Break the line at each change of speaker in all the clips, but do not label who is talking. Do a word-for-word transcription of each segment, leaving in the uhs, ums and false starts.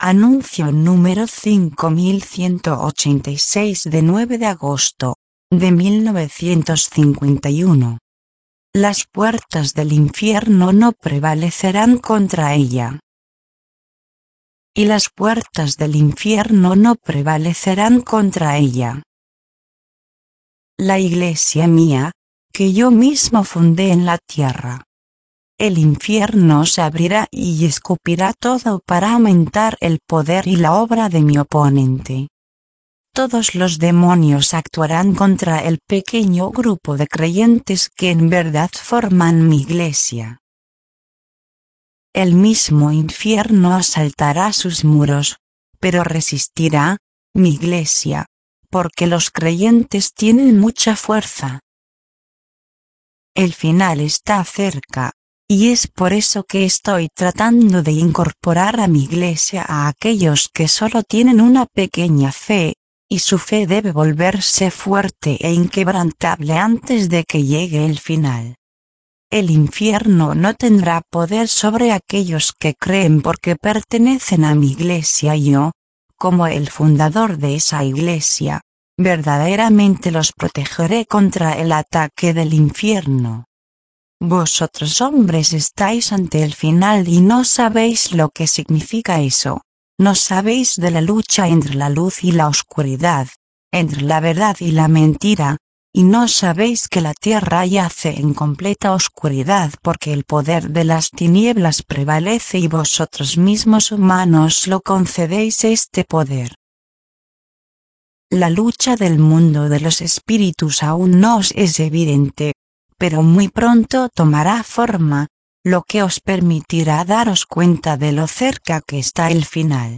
Anuncio número cinco mil ciento ochenta y seis de nueve de agosto de mil novecientos cincuenta y uno. Las puertas del infierno no prevalecerán contra ella. Y las puertas del infierno no prevalecerán contra ella. La iglesia mía, que yo mismo fundé en la tierra. El infierno se abrirá y escupirá todo para aumentar el poder y la obra de mi oponente. Todos los demonios actuarán contra el pequeño grupo de creyentes que en verdad forman mi iglesia. El mismo infierno asaltará sus muros, pero resistirá, mi iglesia, porque los creyentes tienen mucha fuerza. El final está cerca. Y es por eso que estoy tratando de incorporar a mi iglesia a aquellos que solo tienen una pequeña fe, y su fe debe volverse fuerte e inquebrantable antes de que llegue el final. El infierno no tendrá poder sobre aquellos que creen porque pertenecen a mi iglesia y yo, como el fundador de esa iglesia, verdaderamente los protegeré contra el ataque del infierno. Vosotros hombres estáis ante el final y no sabéis lo que significa eso, no sabéis de la lucha entre la luz y la oscuridad, entre la verdad y la mentira, y no sabéis que la tierra yace en completa oscuridad porque el poder de las tinieblas prevalece y vosotros mismos humanos lo concedéis este poder. La lucha del mundo de los espíritus aún no os es evidente, pero muy pronto tomará forma, lo que os permitirá daros cuenta de lo cerca que está el final.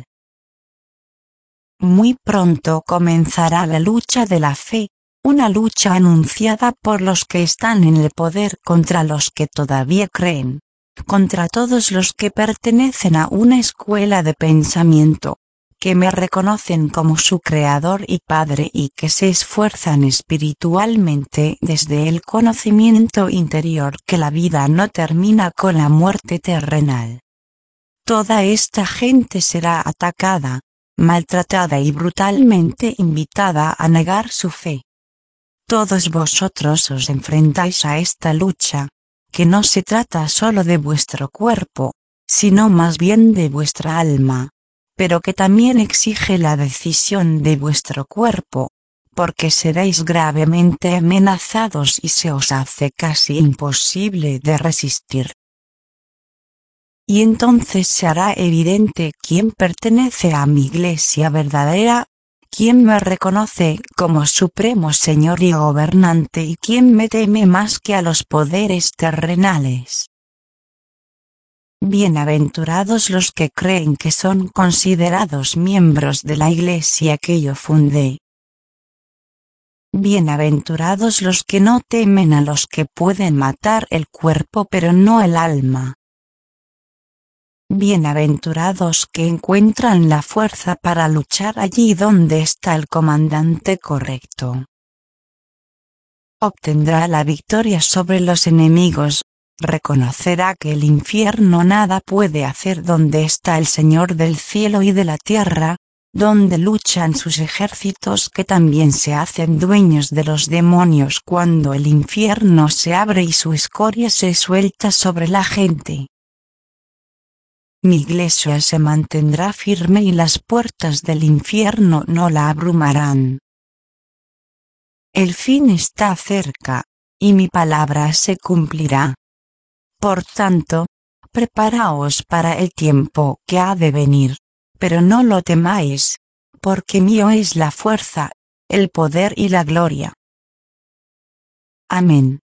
Muy pronto comenzará la lucha de la fe, una lucha anunciada por los que están en el poder contra los que todavía creen, contra todos los que pertenecen a una escuela de pensamiento, que me reconocen como su creador y padre y que se esfuerzan espiritualmente desde el conocimiento interior que la vida no termina con la muerte terrenal. Toda esta gente será atacada, maltratada y brutalmente invitada a negar su fe. Todos vosotros os enfrentáis a esta lucha, que no se trata solo de vuestro cuerpo, sino más bien de vuestra alma, pero que también exige la decisión de vuestro cuerpo, porque seréis gravemente amenazados y se os hace casi imposible de resistir. Y entonces se hará evidente quién pertenece a mi iglesia verdadera, quién me reconoce como supremo Señor y gobernante y quién me teme más que a los poderes terrenales. Bienaventurados los que creen que son considerados miembros de la iglesia que yo fundé. Bienaventurados los que no temen a los que pueden matar el cuerpo pero no el alma. Bienaventurados que encuentran la fuerza para luchar allí donde está el comandante correcto. Obtendrá la victoria sobre los enemigos. Reconocerá que el infierno nada puede hacer donde está el Señor del cielo y de la tierra, donde luchan sus ejércitos que también se hacen dueños de los demonios cuando el infierno se abre y su escoria se suelta sobre la gente. Mi iglesia se mantendrá firme y las puertas del infierno no la abrumarán. El fin está cerca, y mi palabra se cumplirá. Por tanto, preparaos para el tiempo que ha de venir, pero no lo temáis, porque mío es la fuerza, el poder y la gloria. Amén.